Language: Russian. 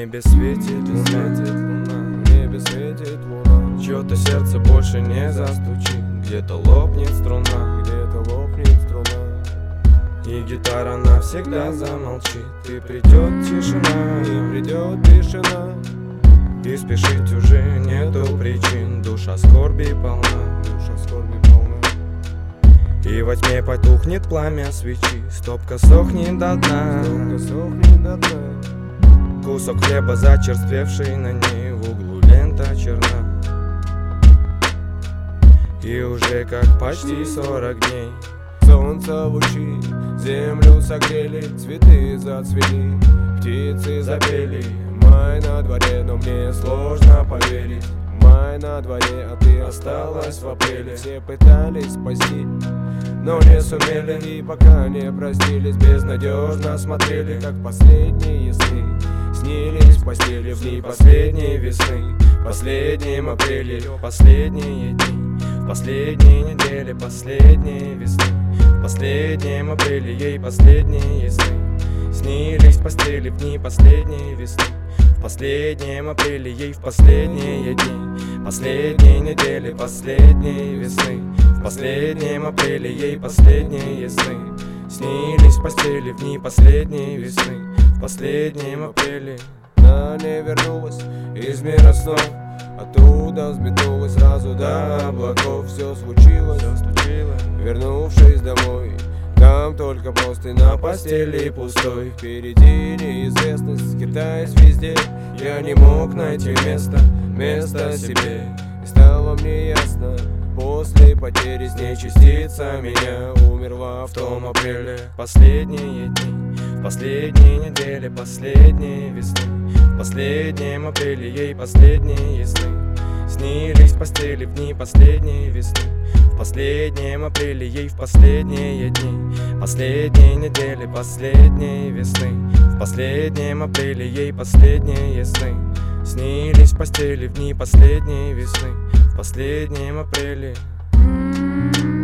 небе светит луна, в небе светит луна. чье-то сердце больше не застучит, где-то лопнет струна, где-то лопнет струна. и гитара навсегда замолчит. И придет тишина, И придет тишина, и спешить уже нету причин. Душа скорби полна, душа скорби полна. и во тьме потухнет пламя свечи. Стопка сохнет до дна, Стопка сохнет до дна. кусок хлеба зачерствевший на ней, в углу лента черна. И уже как почти 40 дней Солнце лучи землю согрели, цветы зацвели, птицы запели. Май на дворе, но мне сложно поверить. Май на дворе, а ты осталась в апреле. Все пытались спасти, но не сумели. И пока не простились, безнадежно смотрели, как последние сны снились в постели в дни последней весны. В последнем апреле, последние дни, в последние недели, последние весны. В последнем апреле ей последние сны снились в постели в дни последней весны. В последнем апреле ей в последние дни, последние недели, последней весны. В последнем апреле ей последние сны снились в постели в дни последней весны. В последнем апреле она не вернулась из мира снов, оттуда взметнулась сразу до облаков. Все случилось, вернувшись домой, там только простынь на постели пустой. Впереди неизвестность, скитаясь везде, я не мог найти место себе. И стало мне ясно, после потери с ней частица меня умерла в том апреле. Последние дни, последние недели, последние весны. В последнем апреле ей последние сны снились в постели в дни последней весны. В последнем апреле ей в последние дни, последние недели, последней весны. В последнем апреле ей последние сны снились в постели в дни последней весны. В последнем апреле.